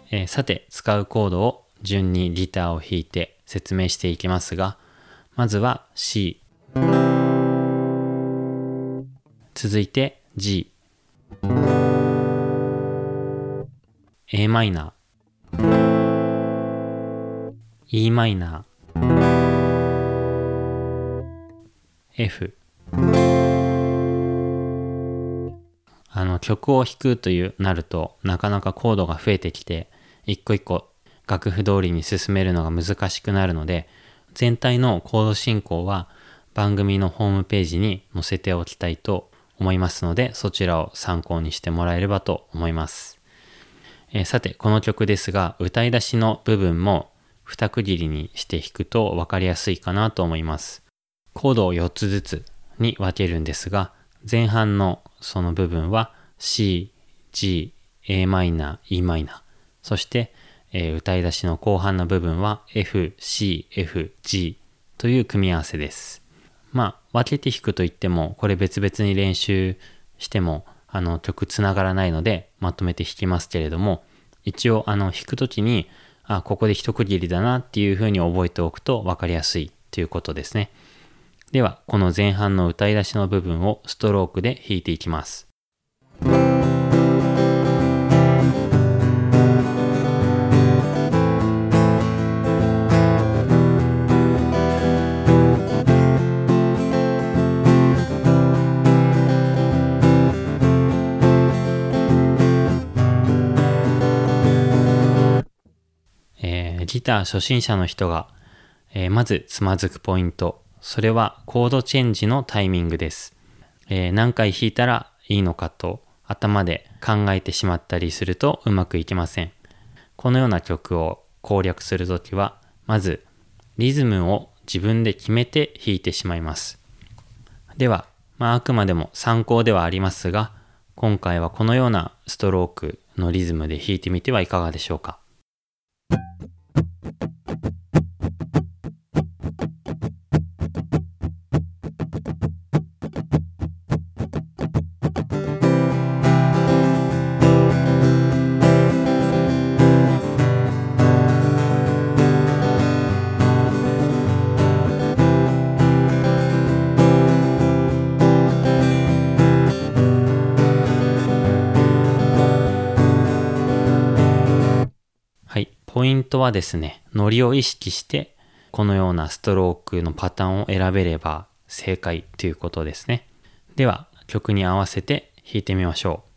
さて、使うコードを順にギターを弾いて説明していきますが、まずは C、続いて G、A マイナー、E マイナー、F。曲を弾くとなると、なかなかコードが増えてきて、一個一個楽譜通りに進めるのが難しくなるので、全体のコード進行は番組のホームページに載せておきたいと思いますので、そちらを参考にしてもらえればと思います。さて、この曲ですが、歌い出しの部分も二区切りにして弾くと分かりやすいかなと思います。コードを4つずつに分けるんですが、前半のその部分は C、G、A マイナー、E マイナー。そして、歌い出しの後半の部分は F、C、F、G という組み合わせです。分けて弾くといっても、これ別々に練習しても、曲つながらないので、まとめて弾きますけれども、一応、弾くときに、ここで一区切りだなっていう風に覚えておくと分かりやすいということですね。では、この前半の歌い出しの部分をストロークで弾いていきます。ギター初心者の人が、まずつまずくポイント。それはコードチェンジのタイミングです。何回弾いたらいいのかと頭で考えてしまったりするとうまくいきません。このような曲を攻略するときは、まずリズムを自分で決めて弾いてしまいます。では、あくまでも参考ではありますが、今回はこのようなストロークのリズムで弾いてみてはいかがでしょうか。はい、ポイントはですね、ノリを意識してこのようなストロークのパターンを選べれば正解ということですね。では曲に合わせて弾いてみましょう。